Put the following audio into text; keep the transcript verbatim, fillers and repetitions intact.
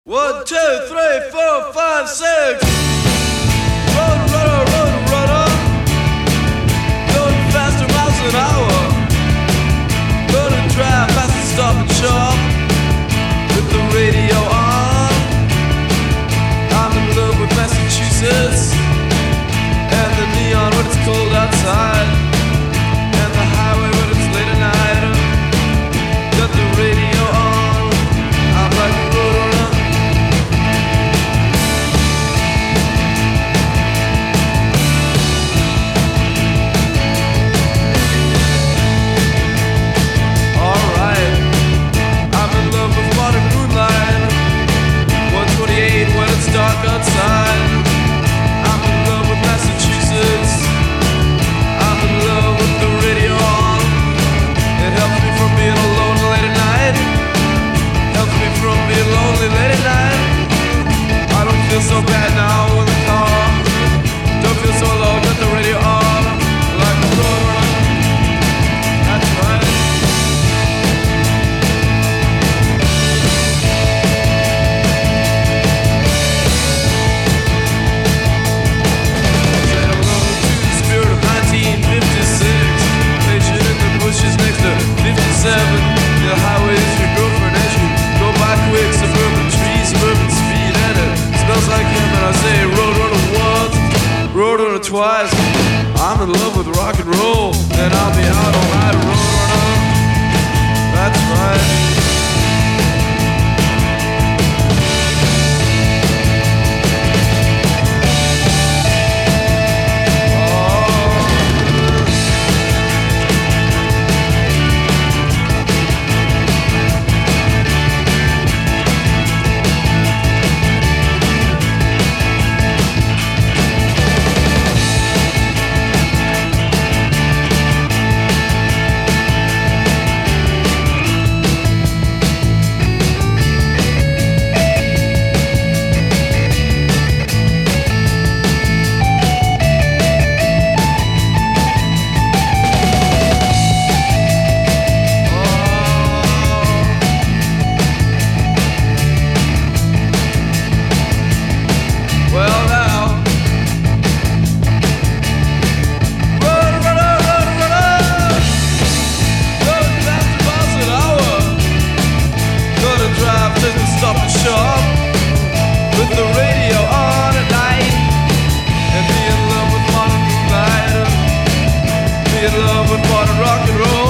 One, two, three, four, five, six. Road runner, road runner, going faster miles an hour. Gonna drive fast and stop and shop with the radio on. I'm in love with Massachusetts and the neon when it's cold outside, and the highway when it's late at night. Got the radio on. I'm like a road runner. Dark outside. I'm in love with Massachusetts. I'm in love with the radio on. It helps me from being alone late at night. Helps me from being lonely late at night. I don't feel so bad now in the car. Don't feel so alone, got the radio on. Like a road runner. That's right. fifty-seven, the highway's your girlfriend as you go by quick. Suburban trees, suburban speed, and it smells like him. And I say road runner once, road runner twice. I'm in love with rock and roll, and I'll be out all night. Road runner, that's right. Stop and shop with the radio on at night, and be in love with modern moonlight, be in love with modern rock and roll.